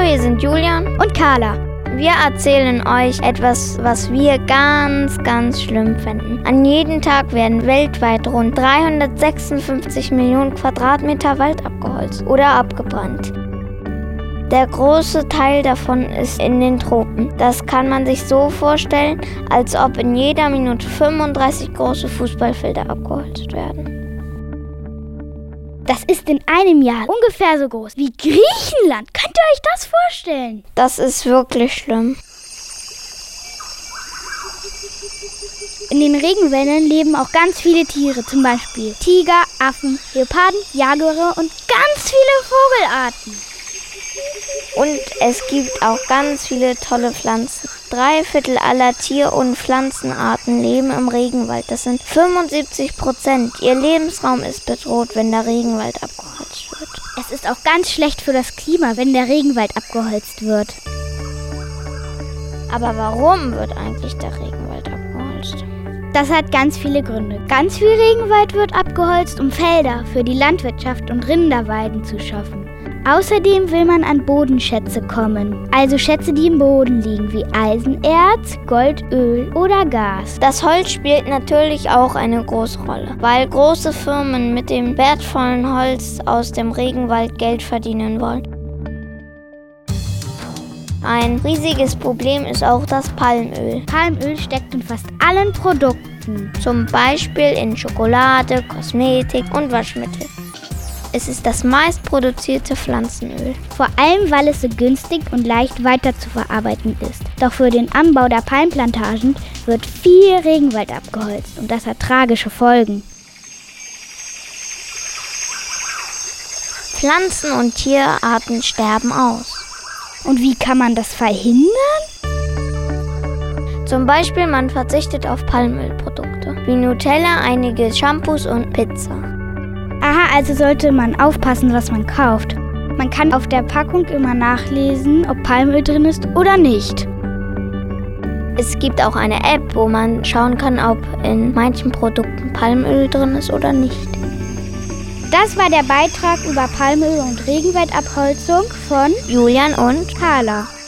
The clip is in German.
Hallo, hier sind Julian und Carla. Wir erzählen euch etwas, was wir ganz, ganz schlimm finden. An jedem Tag werden weltweit rund 356 Millionen Quadratmeter Wald abgeholzt oder abgebrannt. Der große Teil davon ist in den Tropen. Das kann man sich so vorstellen, als ob in jeder Minute 35 große Fußballfelder abgeholzt werden. Das ist in einem Jahr ungefähr so groß wie Griechenland. Könnt ihr euch das vorstellen? Das ist wirklich schlimm. In den Regenwäldern leben auch ganz viele Tiere, zum Beispiel Tiger, Affen, Leoparden, Jaguare und ganz viele Vogelarten. Und es gibt auch ganz viele tolle Pflanzen. 3/4 aller Tier- und Pflanzenarten leben im Regenwald. Das sind 75%. Ihr Lebensraum ist bedroht, wenn der Regenwald abgeholzt wird. Es ist auch ganz schlecht für das Klima, wenn der Regenwald abgeholzt wird. Aber warum wird eigentlich der Regenwald abgeholzt? Das hat ganz viele Gründe. Ganz viel Regenwald wird abgeholzt, um Felder für die Landwirtschaft und Rinderweiden zu schaffen. Außerdem will man an Bodenschätze kommen, also Schätze, die im Boden liegen, wie Eisenerz, Gold, Öl oder Gas. Das Holz spielt natürlich auch eine große Rolle, weil große Firmen mit dem wertvollen Holz aus dem Regenwald Geld verdienen wollen. Ein riesiges Problem ist auch das Palmöl. Palmöl steckt in fast allen Produkten, zum Beispiel in Schokolade, Kosmetik und Waschmittel. Es ist das meistproduzierte Pflanzenöl. Vor allem, weil es so günstig und leicht weiter zu verarbeiten ist. Doch für den Anbau der Palmplantagen wird viel Regenwald abgeholzt und das hat tragische Folgen. Pflanzen- und Tierarten sterben aus. Und wie kann man das verhindern? Zum Beispiel, man verzichtet auf Palmölprodukte, wie Nutella, einige Shampoos und Pizza. Aha, also sollte man aufpassen, was man kauft. Man kann auf der Packung immer nachlesen, ob Palmöl drin ist oder nicht. Es gibt auch eine App, wo man schauen kann, ob in manchen Produkten Palmöl drin ist oder nicht. Das war der Beitrag über Palmöl und Regenwaldabholzung von Julian und Carla.